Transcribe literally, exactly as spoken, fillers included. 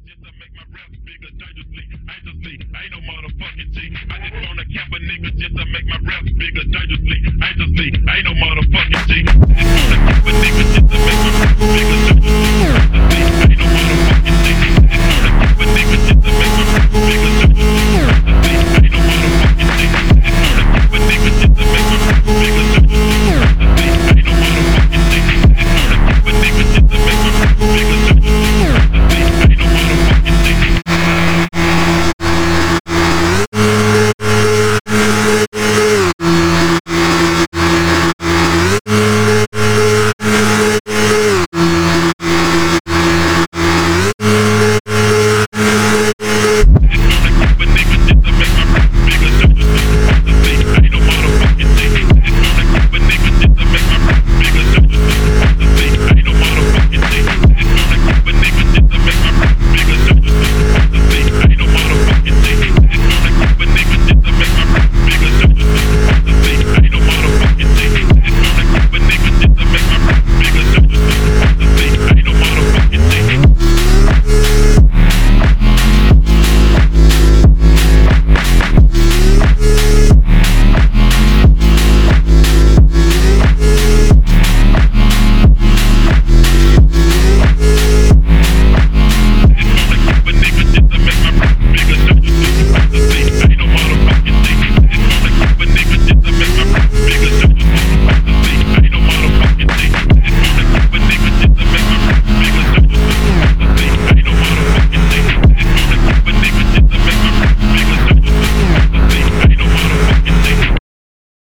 just to make my raps bigger, dangerously, anxiously. I ain't no motherfucking G. I just wanna cap a nigga just to make my raps bigger, dangerously.